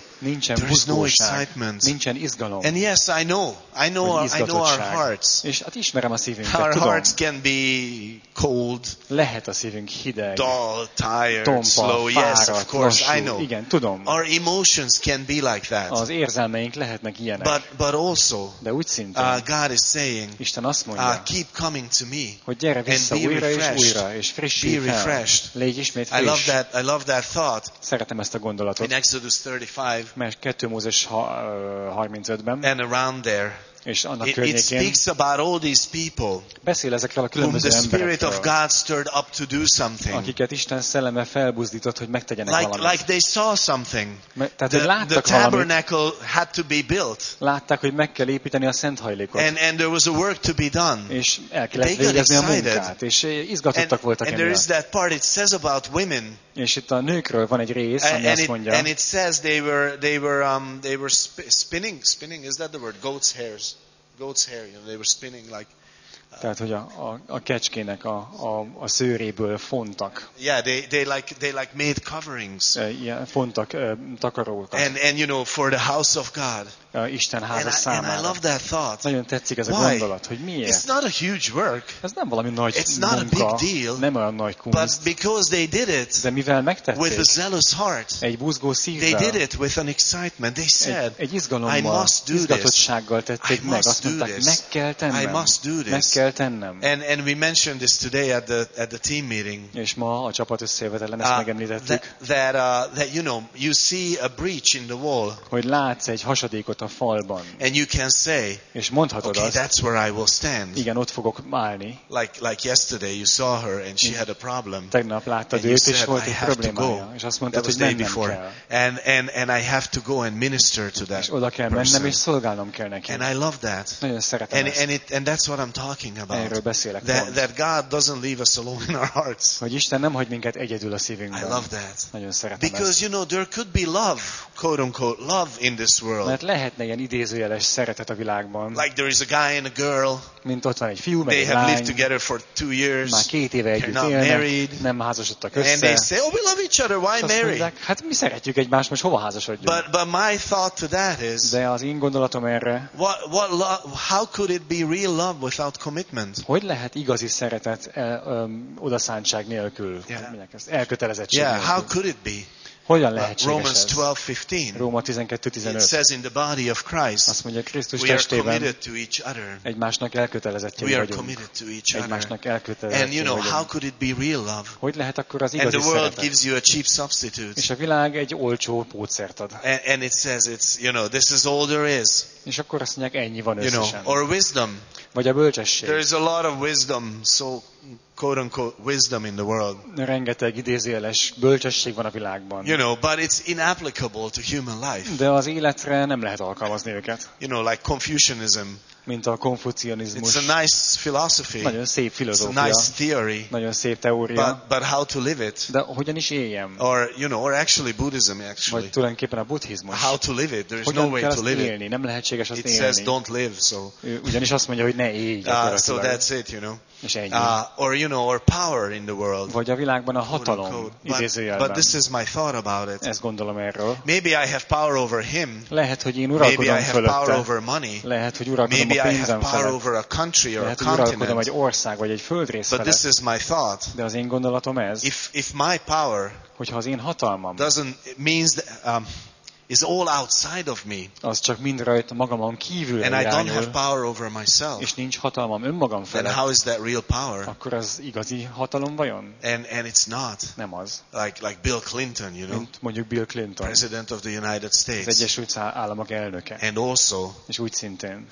nincsen there is no buzgóság, excitement. nincsen izgalom, And yes, I know, I know, vagy our, I know our izgatottság. hearts. És hát ismerem a szívünket, Our tudom. hearts can be cold, Lehet a szívünk hideg, dull, tired, tompa, slow. Yes, of fáradt, course, I lassú. know. Igen, tudom. Our emotions can be like that. Az érzelmeink lehetnek ilyenek. But but also, De úgy szintén, uh, God is saying, Isten azt uh, mondja, keep coming to me. hogy gyere vissza and be újra és refreshed. újra, és Be frissíts fel. refreshed. Légy ismét I love friss. that. I love that thought Szeretem ezt a gondolatot. in Exodus thirty-five Mert kettő Mózes ha- ö, harmincötben, and around there. és annak It, it környékén speaks about all these people beszél ezekről a whom különböző the Spirit of emberekről, God stirred up to do something. akiket Isten szelleme felbuzdított, hogy megtegyenek Like, valamit. like they saw something. Me- Tehát, The, hogy the láttak valamit, tabernacle had to be built. látták, hogy meg kell építeni a szent hajlékot, And, and there was a work to be done. és el kellett They got végezni a excited. munkát, és And, izgatottak voltak and there is emiatt. that part, it says about women. És itt a nőkről van egy rész, And, ami and, azt it, mondja, and it says they were, they were, um, they were sp- spinning, spinning, is that the word? Goat's hairs. Goat's hair, you know, they were spinning like, tehát, hogy a, a, a kecskének a, a, a szőréből fontak, yeah, they, they like, they like made coverings. e, ilyen fontak e, takarókat And, and you know, for the house of God. e, Isten And háza I, and I számára. love that thought. Nagyon tetszik ez a Why? gondolat, hogy It's miért. not a huge work, Ez nem valami nagy It's not a munka, big deal, nem olyan nagy but kunst, because they did it de mivel with a megtették, zealous heart, egy buzgó they szívvel, did it with an excitement. They egy, said, egy I izgalommal, must do this. izgatottsággal tették I meg. must Azt do mondták, this. meg kell I tennem, must do meg this. kell tennem. And, and we mentioned this today at the, at the team meeting. És ma a csapat összejövetelen ezt Uh, megemlítettük, that, that, uh, that, you know, you see a breach in the wall hogy látsz egy hasadékot a falban, and you can say, és mondhatod okay, azt, that's where I will stand. igen, ott fogok állni. Like, like yesterday you saw her and she had a problem. Tegnap láttad And you őt, és said, volt I egy have to problémája, go. és azt That mondtad, was hogy day mennem before. kell. And, and, and I have to go and minister to that És oda kell mennem, person. és szolgálnom kell neki. And I love that. Nagyon szeretem And, ezt. and, it, and that's what I'm talking Erről about. beszélek That, pont. that God doesn't leave us alone in our hearts. Hogy Isten nem hagy minket egyedül a I szívünkben. love that. Nagyon szeretem Because, ezt. you know, there could be love, quote unquote, love in this world. Mert lehetne ilyen idézőjeles szeretet a világban, Like there is a guy and a girl, mint ott van egy fiú, meg they egy have lived lány, together for two már years, két éve együtt not élnek, married. nem házasodtak and they össze, say, oh, we love each other, és why azt marry? mondják, hát mi szeretjük egymást, most hova házasodjunk? But, but my thought to that is, De az én gondolatom erre, what, what love, how could it be real love without commitment? hogy lehet igazi szeretet el, öm, odaszántság nélkül, Yeah. mondják ezt, elkötelezettség Yeah, how nélkül? could it be? Hogyan Uh, lehetséges Romans ez? twelve fifteen. Róma tizenkettő It tizenöt. says in the body of Christ, Azt mondja, Krisztus we are testében committed to each other. egymásnak elkötelezettjei We are vagyunk. committed to each other. Egymásnak And you elkötelezettjei know, how vagyunk. could it be real love? Hogy lehet akkor az And igazi the world szeretet? gives you a cheap substitute. És a világ egy olcsó pótszert ad. And, and it says it's, you know, this is all there is. És akkor azt mondják, ennyi van You know, összesen. or wisdom. Vagy a bölcsesség. There's a lot of wisdom, so quote unquote wisdom in the world. Rengeteg idézőjeles bölcsesség van a világban. You know, but it's inapplicable to human life. De az életre nem lehet alkalmazni őket. You know, like Confucianism. Mint a konfucianizmus. It's a nice philosophy. Nagyon szép It's a filozófia. nice theory. Nagyon szép teória. But, but how to live it? De hogyan is éljem? Or, you know, or actually Buddhism actually. Vagy tulajdonképpen a buddhizmus. How to live it? There is no Hogyan way kell to azt live it. élni? Nem lehetséges azt It says élni. don't live, so. Ő ugyanis azt mondja, hogy ne élj Uh, so gyakorlatilag. that's it, you know. És ennyi. Uh, or, you know, or power in the world. Vagy a világban a quote hatalom unquote. But, idézőjelben. but this is my thought about it. Ezt gondolom erről. Maybe I have power over him. Lehet, hogy én Maybe uralkodom I have power fölötte. over money. Lehet, hogy uralkodom Maybe a I have pénzem power felett. over a country or a Lehet, hogy uralkodom continent. egy ország vagy egy földrész But this felett. is my thought. De az én gondolatom ez, If if my power hogyha az én hatalmam doesn't it means that, um, is all outside of me, az csak mind rajta magamon kívül and I don't have irányul, power over myself, és nincs hatalmam önmagam then felett, how is that real power? akkor az igazi hatalom vajon? And and it's not Nem az. like like Bill Clinton, you know, Mint mondjuk Bill Clinton, President of the United az States, Egyesült Államok elnöke. and also, És úgy szintén.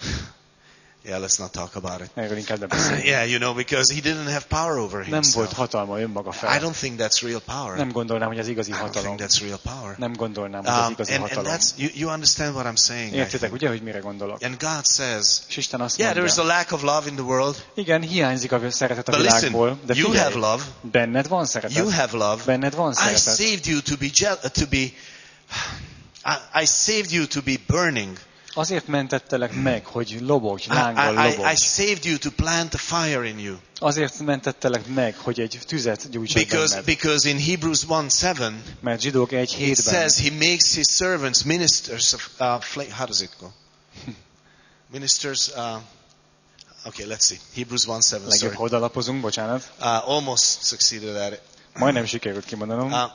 yeah, let's not talk about it. Erről inkább ne beszéljünk. Yeah, you know, because he didn't have power over Nem volt himself. hatalma önmaga I felett. don't think that's real power. Nem gondolnám, hogy az igazi I don't hatalom. think that's real power. Nem gondolnám, hogy az Um, igazi and, and hatalom. that's you, you understand what I'm saying. I Értitek, think. ugye, hogy mire gondolok? And God says, És Isten azt yeah, there is a mondja, lack of love in the world, igen, hiányzik a szeretet a but világból, listen, de you figyelj, have love. benned van szeretet. You have love. Benned van I szeretet. saved you to be gel- to be. I, I saved you to be burning. Azért mentettelek meg, hogy lobogj, I, lánggal I, I lobogj. saved you to plant a fire in you. Azért mentettelek meg, hogy egy tüzet gyújtsak Because, benned. because in Hebrews one seven, Mert Zsidók egy it hétben says he makes his servants ministers of, uh, fla- how does it go? Ministers, uh, okay, let's see. Hebrews one seven, sorry. legjobb oldalapozunk, bocsánat. Uh, almost succeeded at it. Majdnem sikerült kimondanom. Uh,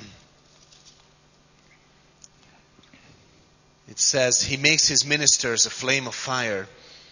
it says he makes his ministers a flame of fire.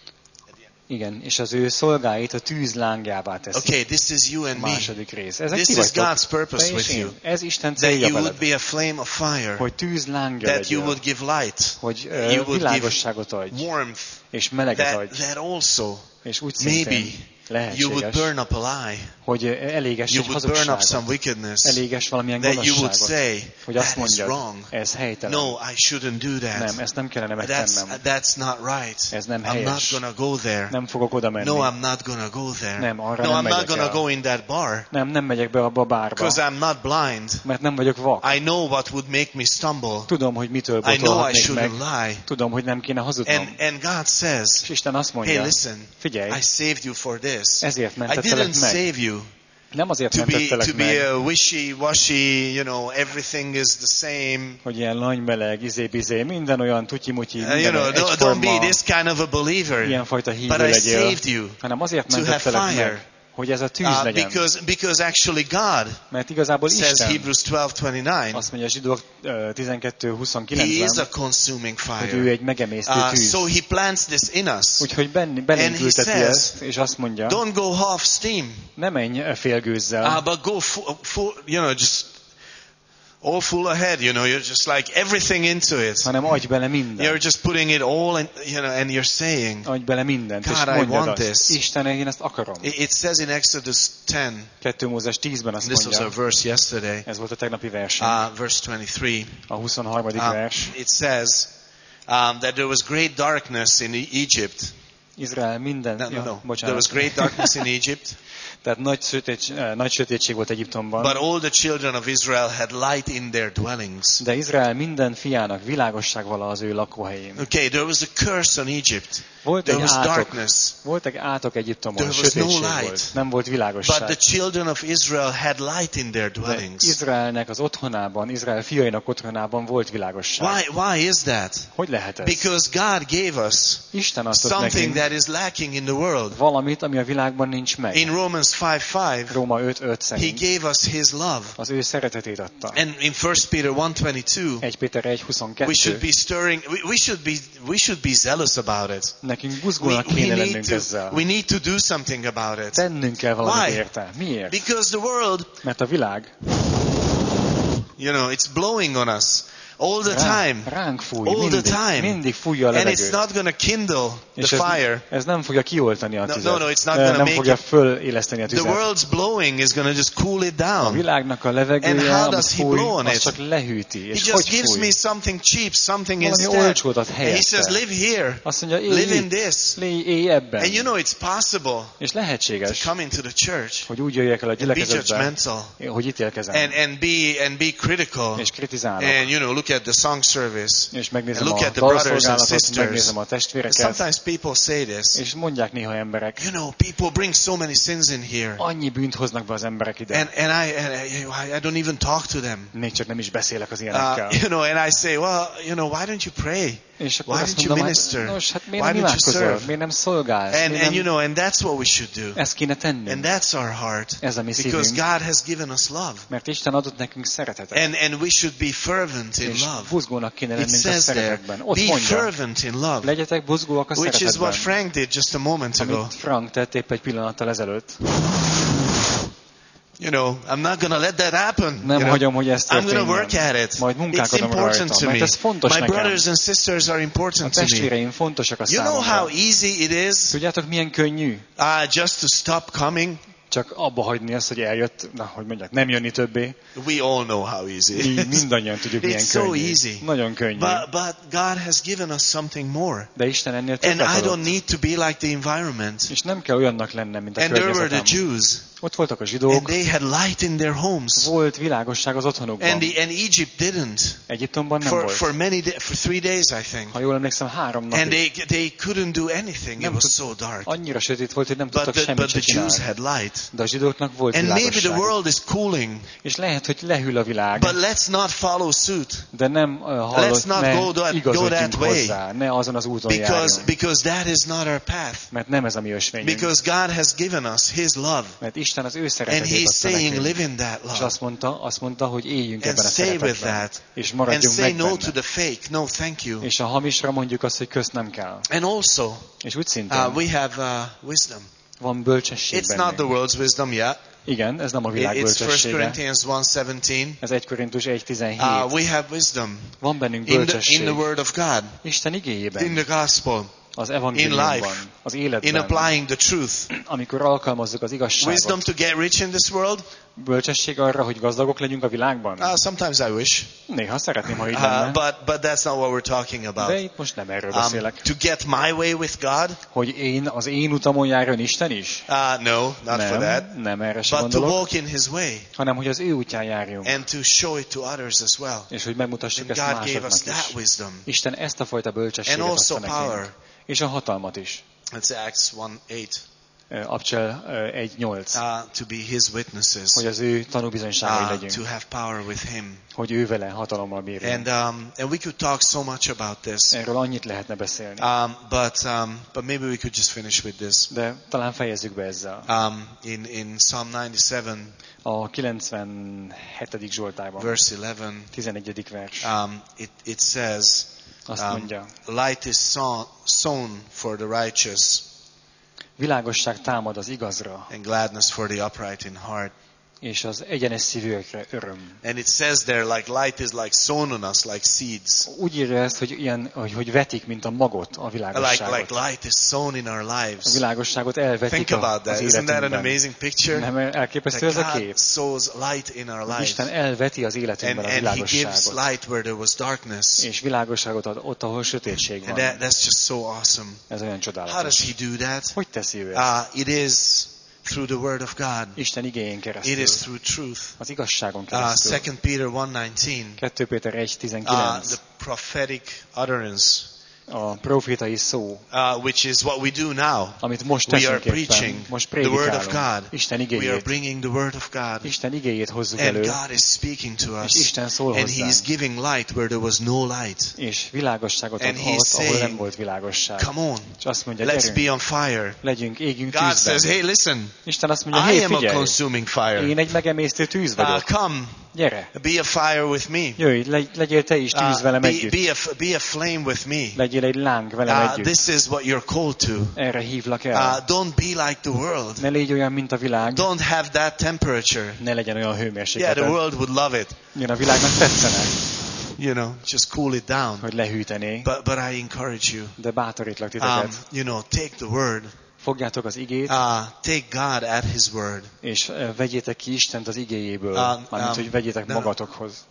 Igen, és az ő szolgáit a tűz lángjává teszi. Okay, this is you and me. Második rész. Ezek This ti is vagytok. God's purpose Te és with én. you. Ez Isten That célja you would veled. be a flame of fire. Hogy tűz lángja That you legyél. would give light. Hogy You uh, would világosságot adj. give warmth. És meleget That, adj. that also És úgy maybe szintén you would lehetséges, burn up a lie. hogy eléges You egy would burn up some hazugságot. wickedness. Eléges valamilyen That you would gonoszságot. say, Hogy azt that is mondjad, wrong. ez helytelen. No, I shouldn't do that. Nem, ezt nem kellene That's, megtennem. that's not right. Ez nem I'm not helyes. gonna go there. Nem fogok oda menni. No, I'm not gonna go there. Nem, arra No, nem I'm not megyek gonna el. go in that bar. Nem, nem megyek be abba a bárba. Because I'm not blind. Mert nem vagyok vak. I know what would make me stumble. Tudom, hogy mitől I know I botolhatnék meg. shouldn't lie. Tudom, hogy nem kéne hazudnom. And, and God says, És Isten azt hey, mondja, listen, figyelj, I saved you for this. ezért I mentettelek didn't meg. save you Nem azért to be, to mentettelek be meg, a wishy-washy, you know, everything is the same. hogy ilyen lanymeleg, izé-bizé, minden olyan tutyi-mutyi, Uh, you minden know, don't, don't be egyforma, this kind of a believer. ilyenfajta hívő But I legyél, saved you hanem azért to have mentettelek fire. meg, hogy ez a tűz Uh, legyen. because, because actually God Mert igazából says, Isten, Hebrews twelve twenty-nine, azt mondja Zsidók uh, tizenkettő He is huszonkilencben, a consuming hogy ő fire. egy megemésztő Uh, tűz. so He plants this in us. Úgyhogy benn- belénk And he ülteti says, ezt, és azt mondja, Don't go half steam, ne menj félgőzzel, uh, but go full, full, you know, just all full ahead, you know, you're just like everything into it. hanem adj bele You're mindent. just putting it all in, you know, and you're saying, Adj bele mindent, God, és I mondjad want azt. this. Isten, én ezt akarom. it, it says in Exodus ten, kettő Mózes tízben azt this was mondja, our verse yesterday, ez volt a tegnapi verseny, uh, verse twenty-three, a huszonharmadik uh, vers. it says um, that there was great darkness in E- Egypt. Izrael minden, No, no, ja, no. There bocsánat. was great darkness in Egypt, Tehát nagy, sötét, eh, nagy sötétség volt Egyiptomban, but all the children of Israel had light in their dwellings. de Izrael minden fiának világosság vala az ő lakóhelyén. Okay, there was a curse on Egypt. Volt There egy was átok, darkness. volt egy átok Egyiptomon, There was no sötétség light. volt, nem volt But világosság. the children of Israel had light in their De dwellings. Izraelnek az otthonában, Izrael fiainak otthonában volt világosság. Why, why is that? Hogy lehet ez? Because God gave us Isten azt ad something nekünk that is lacking in the world. valamit, ami a világban nincs meg. In Romans five five, Róma öt öt He szerint gave us His love. az ő szeretetét adta. And in First Peter one twenty-two, egy Péter egy we should huszonkettő. be stirring, we, we should be, we should be zealous about it. Nekünk We, buzgónak we, kéne need lennünk to, ezzel. we need to do something about it. Tennünk kell valamit Why? érte. Miért? Because the world, Mert a világ you know, it's blowing on us all the rá, time. ránk fúj, All the mindig, time. mindig fújja a And it's levegő. not going to kindle És the ez, fire. ez nem fogja kioltani a No, tüzet. no, no, it's not Eh, gonna nem make fogja it- föléleszteni a The tüzet. world's blowing is going to just cool it A down. világnak a And levegője, how amit does he fúj, blow on az it? csak lehűti. He És just hogy gives fúj? me something cheap, something Valami instead. olcsót ad And he says, helyette. live here. Azt mondja, élj Live in itt, this. légy, élj ebben. And you know it's possible És to lehetséges, come into the church hogy úgy jöjjek el a and be gyülekezetbe, judgmental hogy ítélkezem, and, and be and be critical és kritizálok, and you know look at the song service. és megnézem and look a at the brothers and dalszolgálatot, sisters. megnézem a And testvéreket, sometimes people say this. és mondják néha emberek, You know, people bring so many sins in here. annyi bűnt hoznak be az emberek ide. And and I and I, I don't even talk to them. Még csak nem is beszélek az Uh, ilyenekkel. you know, and I say, well, you know, why don't you pray? És akkor why azt don't you mondom, minister? hát, nos, hát miért Why nem don't you imádkozol? serve? Miért nem szolgálsz? And Miért and you nem... know, and that's what we should do. Ezt kéne tennünk. And that's our heart. Ez a mi Because szívünk. God has given us love. Mert Isten adott nekünk szeretetet. And and we should be fervent in És love. buzgónak kéne It lennünk a says there, szeretetben. Ott be mondja, fervent in love. legyetek buzgóak a Which is szeretetben. what Frank did just a moment ago. Amit Frank tett épp egy pillanattal ezelőtt. You know, I'm not going to let that happen. Nem you know. hagyom, hogy ez I'm going to történjen. work at it. Majd It's munkálkodom important rajta, to mert me. ez fontos My nekem. brothers and sisters are A important to me. testvéreim fontosak a You know how számomra. easy it is Tudjátok, milyen könnyű? uh, just to stop coming? Csak abba hagyni azt, hogy eljött, na, hogy mondják, nem jönni többé. We all know how easy it Mi is. mindannyian tudjuk, milyen It's so könnyű. easy. Nagyon könnyű. But, but God has given us something more. De Isten ennél And többet I don't adott. need to be like the environment. És nem kell olyannak lennem, mint a And there were the környezetem. Jews. Ott voltak a And zsidók, they had light in their homes. volt világosság az otthonukban. And, the, and Egypt didn't. Egyiptomban nem For, volt. for many day, for three days, I think. Ha jól emlékszem, három And napig. they, they couldn't do anything. It Nem was tud- so dark. Annyira sötét volt, hogy nem But tudtak the, semmit but se the Jews csinálni. had light. De a zsidóknak volt And maybe the világosság. world is cooling. És lehet, hogy lehűl a világ, But let's not follow suit. de nem uh, Let's hallott, not ne go that- go igazodjunk that way. hozzá, ne azon az úton Because, járjunk. because that is not our path. Mert nem ez a mi ösvényünk. Because God has given us His love. Mert Isten az ő And szeretetét He's adta saying, nekünk. live in that És love. azt mondta, azt mondta, hogy éljünk And ebben a stay with szeretetben. that. És And maradjunk say meg no to benne. the fake. No, thank you. És a hamisra mondjuk azt, hogy közt nem kell. And also, És úgy szintén uh, we have uh, wisdom. van bölcsesség It's not the bennünk. world's wisdom yet. Igen, ez nem a világ It's First bölcsessége. Corinthians one seventeen. Ez egy Korintus egy tizenhét. Uh, we have wisdom Van bennünk in the, in bölcsesség. the Word of God, Isten in igéjében, the gospel, az in evangéliumban, life, az in életben, applying the truth. amikor alkalmazzuk az Wisdom igazságot. to get rich in this world? Bölcsesség arra, hogy gazdagok legyünk a világban? Uh, sometimes I wish. Néha szeretném, ha így Uh, lenne. but, but that's not what we're talking De about. itt most nem erről Um, beszélek. to get my way with God? Hogy én, az én utamon járjon Isten is? Uh, no, not for that. Nem, nem erre sem But to gondolok, walk in His way hanem hogy az ő útján járjunk. and to show it to others as well. És hogy megmutassuk And ezt God gave us másoknak that is. wisdom. Isten ezt a fajta bölcsességet And also adta power. nekünk. És a hatalmat is. That's Acts one eight. Uh, Abcsel egy nyolc. Uh, to be His witnesses. Hogy az ő tanúbizonyságai Uh, legyünk. to have power with Him. Hogy ő vele hatalommal bírjunk. And, um, and we could talk so much about this. Erről annyit lehetne beszélni. Um, but, um, but maybe we could just finish with this. De talán fejezzük be ezzel. Um, in, in Psalm ninety-seven, A kilencvenhetedik Zsoltárban, verse eleven, tizenegyedik vers. um, it, it says, Azt um, mondja, light is sown, sown for the righteous világosság támad az igazra, and gladness for the upright in heart. és az egyenes szívűekre öröm. And it says there, like light is like sown on us, like seeds. Úgy írja ezt, hogy, ilyen, hogy, hogy vetik, mint a magot a Like, világosságot. like light is sown in our A lives. világosságot elvetik Think about a, that. az Isn't that an életünkben. amazing picture? Nem elképesztő ez That a God kép? sows light in our lives. Isten elveti az And, életünkben a and He gives világosságot. light where there was darkness. És világosságot ad ott, ahol sötétség And van. that, that's just so awesome. Ez olyan How does csodálatos. He do that? Hogy teszi ő ezt? Uh, it is through the Word of God. Isten igéjén It keresztül. is through truth. Az igazságon Uh, keresztül. Second Peter one nineteen. kettő Péter egy Uh, tizenkilenc. the prophetic utterance, A profétai szó, uh, which is what we do now. amit most We are teszünk éppen. preaching Most the Word of prédikálunk. God. Isten We are igéjét. bringing the Word of God. Isten igéjét hozzuk And elő, God is speaking to és us. Isten szól And He is hozzánk. giving light where there was no light. És világosságot ad And he's ott, ahol saying, nem volt világosság. Come on, És azt mondja, let's gyerünk, be on fire. legyünk, égjünk God says, tűzben. hey, listen, Isten azt mondja, I hé, am a figyelj, consuming fire. én egy megemésztő tűz Uh, vagyok. come, Gyere, be a fire with me. jöjj, legy, legyél te is tűz Uh, velem be, együtt. be, a, be a flame with me. Legyél egy láng velem Uh, együtt. this is what you're called to. Erre hívlak el. Uh, don't be like the world. Ne légy olyan, mint a világ. Don't have that temperature. Ne legyen olyan Yeah, the hőmérsékleted. world would love it. Igen, a világnak tetszene, You know, just cool it down. hogy lehűtené, But, but I encourage you. de bátorítlak Um, titeket. you know, take the word. Fogjátok az igét, Uh, take God at His word. és eh, vegyétek ki Istent az igéjéből, Um, mármint, um, hogy vegyétek no, no. magatokhoz.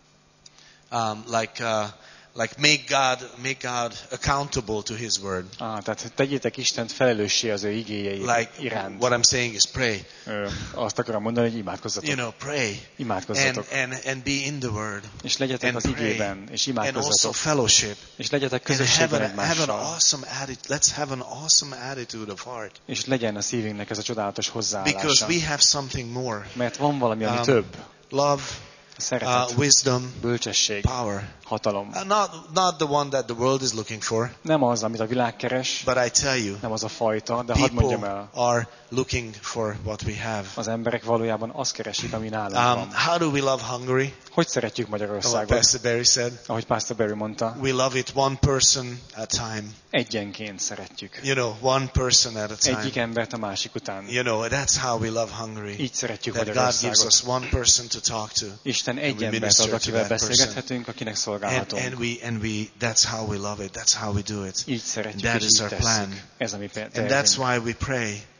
Um, like, uh, like make God, make God accountable to His word. Ah, tehát tegyétek Istent felelőssé az ő igéjei Like, iránt. what I'm saying is pray. Ö, azt akarom mondani, hogy You imádkozzatok. know, pray. And, Imádkozzatok. and, and be in the word. És legyetek and az pray. igében, és And also imádkozzatok. fellowship. És legyetek And have közösségben an, have an egymással. awesome attitude. Let's have an awesome attitude of heart. És legyen a szívünknek ez a csodálatos Because hozzáállása. we have something more. Mert van valami, ami Um, több. Love, Szeretet, uh, wisdom, bölcsesség, power. hatalom. Uh, not, not the one that the world is looking for. Nem az, amit a világ keres, But I tell you, nem az a fajta, de hadd mondjam people el, are looking for what we have. az emberek valójában azt keresik, ami nálunk Um, van. how do we love Hungary? Hogy szeretjük What Magyarországot? Pastor Barry said. Ahogy Pastor Barry mondta, We love it one person at a time. egyenként szeretjük. You know, one person at a Egyik time. embert a másik után. You know, that's how we love Hungary. Így szeretjük That God gives Magyarországot. us one person to talk to. Isten we egy embert minister ad, to akivel that person. beszélgethetünk, akinek And, szolgálhatunk. and we, and we, that's how we love it. That's how we do it. Így szeretjük, That és is így our tesszük. plan. Ez a mi And that's tervünk. why we pray.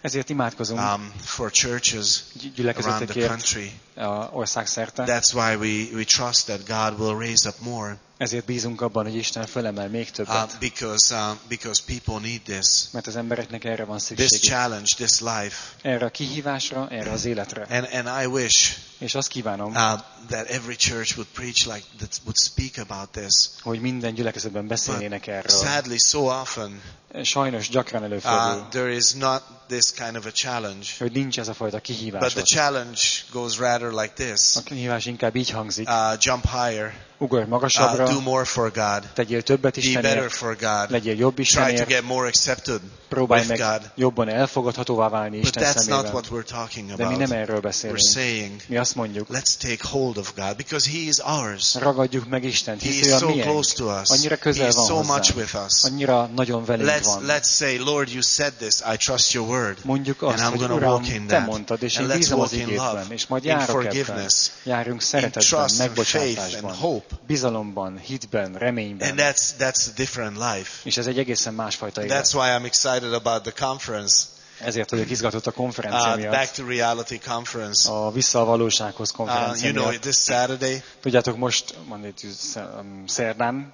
Ezért imádkozunk um, for churches gy- around the gyülekezetekért country. a országszerte. That's why we, we trust that God will raise up more. Ezért bízunk abban, hogy Isten felemel még Uh, többet. because uh, because people need this. Mert az embereknek erre van This szükségük. challenge, this life. Erre a kihívásra, erre az életre. And and I wish És azt kívánom, uh, that every church would preach like that, would speak about this. hogy minden gyülekezetben beszélnének erről. Sadly, so often Sajnos gyakran uh, előfordul, there is not this kind of a challenge. hogy nincs ez a fajta But kihívás. the challenge goes rather like this. A kihívás inkább így hangzik. Uh, jump higher. Ugorj Uh, magasabbra, do more for God. tegyél többet Be better Istenért, for God. legyél jobb Try to Istenért, get more accepted próbálj with meg God. jobban elfogadhatóvá válni But Isten that's not szemében. what we're talking De mi about. nem erről We're beszélünk. saying, Mi azt mondjuk, let's take hold of God because He is ours. ragadjuk meg Istent, He hisz is ő a so miénk. close to us. Annyira He közel is van so much hozzánk. with us. Annyira nagyon velünk Let's van. let's say, Lord, you said this. I trust your word. Mondjuk And azt, I'm hogy going to Uram, walk in Te that. mondtad, és And én let's bízom az walk in love, igétben, és majd in járok ebben. forgiveness, Járunk in szeretetben, trust and faith and megbocsátásban, hope. bizalomban, hitben, reményben. And that's that's a different life. És ez egy egészen másfajta élet. That's why I'm excited about the conference. Ezért vagyok izgatott a konferencia Uh, miatt. Back to Reality Conference. A Vissza a valósághoz Uh, konferencia you know, miatt. this Saturday, Tudjátok, most mondjuk um, szerdán,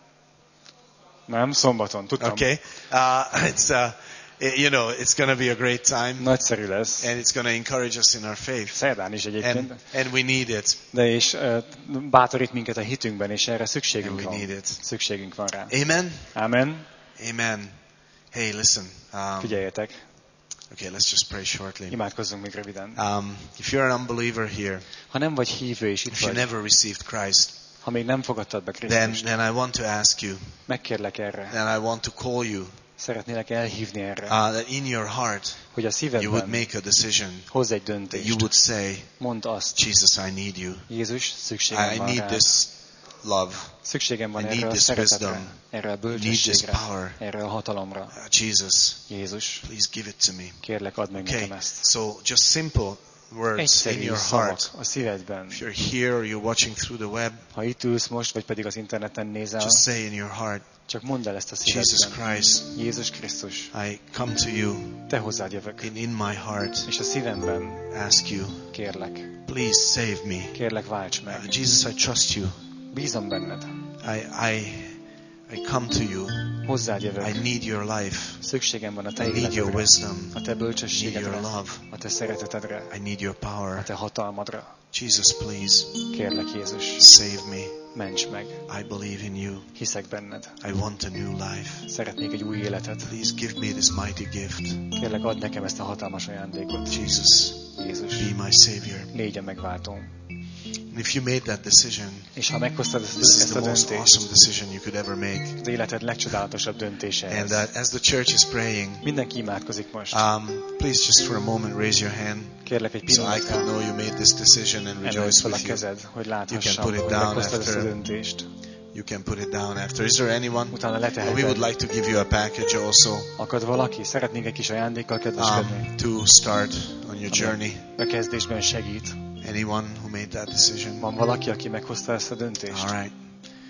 nem, szombaton, tudtam. okay, uh, it's uh, it- you know, it's going to be a great time, Nagyszerű lesz. and it's going to encourage us in our faith, Szerdán is egyébként. and and we need it. De és uh, bátorít minket a hitünkben, és erre And szükségünk we van. need it. Szükségünk van rá. Amen. Amen. Amen. Hey, listen. Um, Figyeljetek, okay, let's just pray shortly. imádkozzunk még röviden. Um, if you're an unbeliever here, Ha nem vagy hívő, és itt if you vagy, never received Christ, ha még nem fogadtad be then Krisztust, then I want to ask you, megkérlek erre. then I want to call you, Szeretnélek elhívni erre, uh, that in your heart hogy a you would szívedben make a decision. hozz egy That you döntést. would say, Mondd azt, Jesus, I need you. Jézus, szükségem I van need rá. this love. Szükségem van I erre need a this szeretetre, wisdom. erre a I need this bölcsességre, power. erre a hatalomra. Uh, Jesus, Jézus, please give it to me. kérlek, add meg Okay, nekem ezt. so just simple words in Egyszerű your szavak heart. a szívedben. If you're here or you're watching through the web, Ha itt ülsz most, vagy pedig az interneten nézel, just say in your heart, csak mondd el ezt a Jesus szívedben. Christ, Jézus Krisztus, I come to you te hozzád jövök. in, in my heart, És a szívemben ask you, kérlek, please save me. kérlek, válts Uh, meg. Jesus, I trust you. Bízom benned. I, I, I come to you. Hozzád I jövök. need your life. Szükségem van a te I need your életedre, wisdom. a te I need your bölcsességedre, love. a te szeretetedre, I need your a power. te hatalmadra. Jesus, please Kérlek, Jézus, save me. ments meg. I believe in you. Hiszek benned. I want a new life. Szeretnék egy új életet. Please give me this mighty gift. Kérlek, add nekem ezt a hatalmas ajándékot. Jesus, Jézus, be my Savior. légy a megváltóm. And if you made that decision, És ha meghoztad ezt, this is ezt the a most döntést, awesome decision you could ever make. az életed legcsodálatosabb döntése And ez. uh, as the church is praying, Mindenki imádkozik most. um, please just for a moment raise your hand Kérlek egy so I could pillanatra, know you made this decision and emelj rejoice fel a with you. kezed, hogy You láthassam, can put it hogy down meghoztad ezt a after. döntést. You can put it down after. Is there anyone? Utána Uh, we would leteheted. like to give you a package also Akad valaki? Szeretnénk egy kis ajándékkal kedveskedni. um, to start on your journey. A kezdésben segít. Anyone who made that decision? Van valaki, aki meghozta ezt a döntést? All right.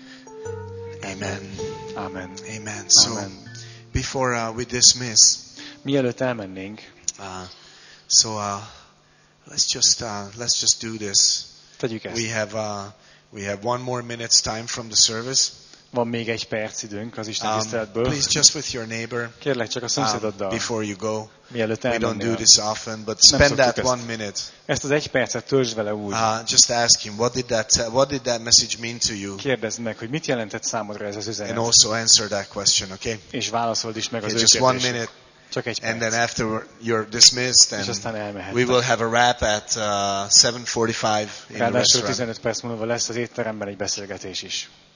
Amen. Amen. Amen. So Amen. before uh, we dismiss, Mielőtt elmennénk, uh, so uh, let's just uh, let's just do this. tegyük ezt. We have uh, we have one more minute's time from the service. Van még egy perc időnk az Isten Um, tiszteletből. please, just with your neighbor, Kérlek csak a um, szomszédoddal, before you go. mielőtt We don't do elmennél. this often, but Nem spend that szoktuk one ezt. minute. Ezt az egy percet töltsd vele úgy. Uh, just ask him what did that uh, what did that message mean to you, Kérdezd meg, hogy mit jelentett számodra ez az and üzenet. also answer that question. Okay. És válaszold is meg az Okay, ő just one kérdését. minute, Csak egy and then perc. after you're dismissed, És and aztán elmehettek. we will have a wrap at uh, seven forty-five in the Ráadásul restaurant. tizenöt perc múlva lesz az étteremben egy beszélgetés is.